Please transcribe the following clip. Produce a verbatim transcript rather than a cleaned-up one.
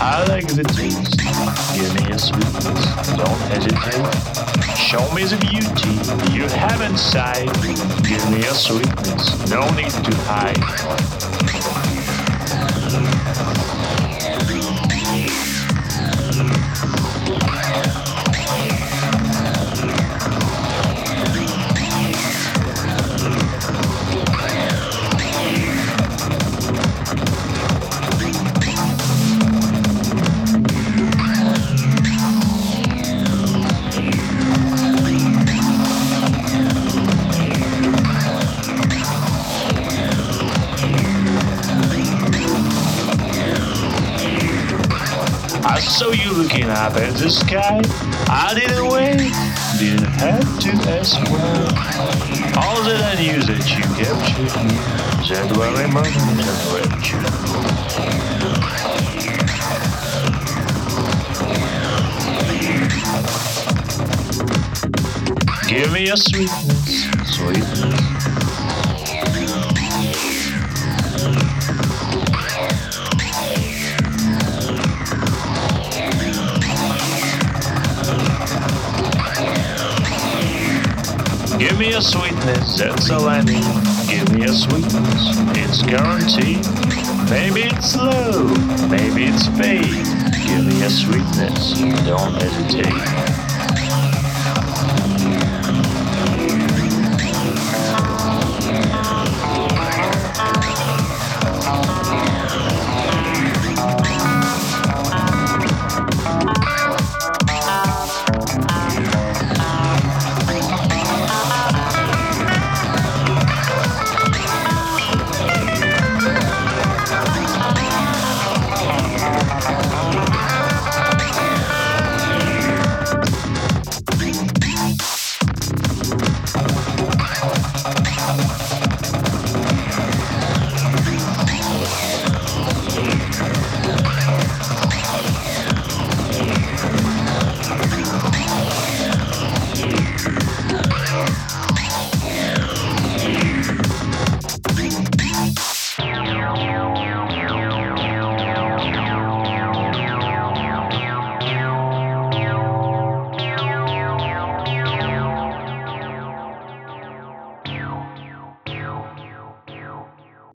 I like the taste. Give me a sweetness, don't hesitate. Show me the beauty you have inside. Give me a sweetness, no need to hide. I saw you looking up at the sky. I didn't wait, didn't have to ask why. All that I knew that you captured me, that very moment of rapture. Give me a sweetness, sweetness. Give me a sweetness, that's all I need. Give me a sweetness, it's guaranteed. Maybe it's low, maybe it's paid. Give me a sweetness, don't hesitate.